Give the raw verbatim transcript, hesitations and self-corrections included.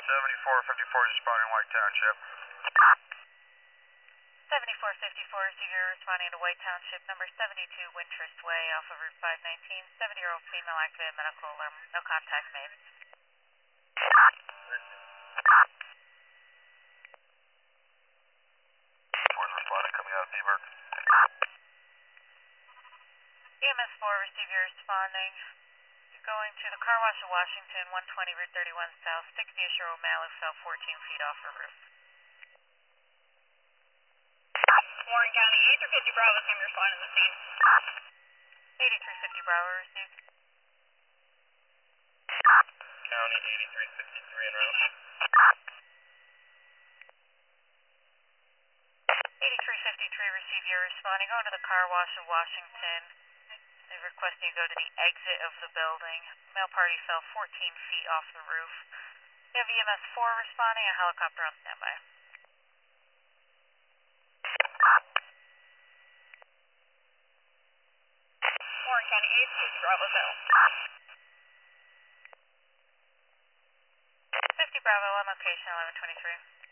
seventy-four fifty-four is responding White Township. seventy-four fifty-four, receiver responding to White Township, number seventy-two Wintrust Way, off of Route five nineteen, seventy-year-old female activated medical alarm, no contact made. Where's responding coming out of Beaver? E M S four, receiver responding. Going to the car wash of Washington, one twenty Route thirty-one South, sixty-ish-year-old male who fell fourteen feet off a roof. Warren County, eighty-three fifty Bravo, team responding to the scene. eighty-three fifty Bravo received. County eighty-three fifty-three en route. eighty-three fifty-three receive, you're responding. Going to the car wash of Washington. They're requesting you go to the exit of the building. Male party fell fourteen feet off the roof. You have E M S four responding, a helicopter on standby. Warren County, eighty-three fifty Bravo, Center. fifty Bravo, on location, eleven twenty-three.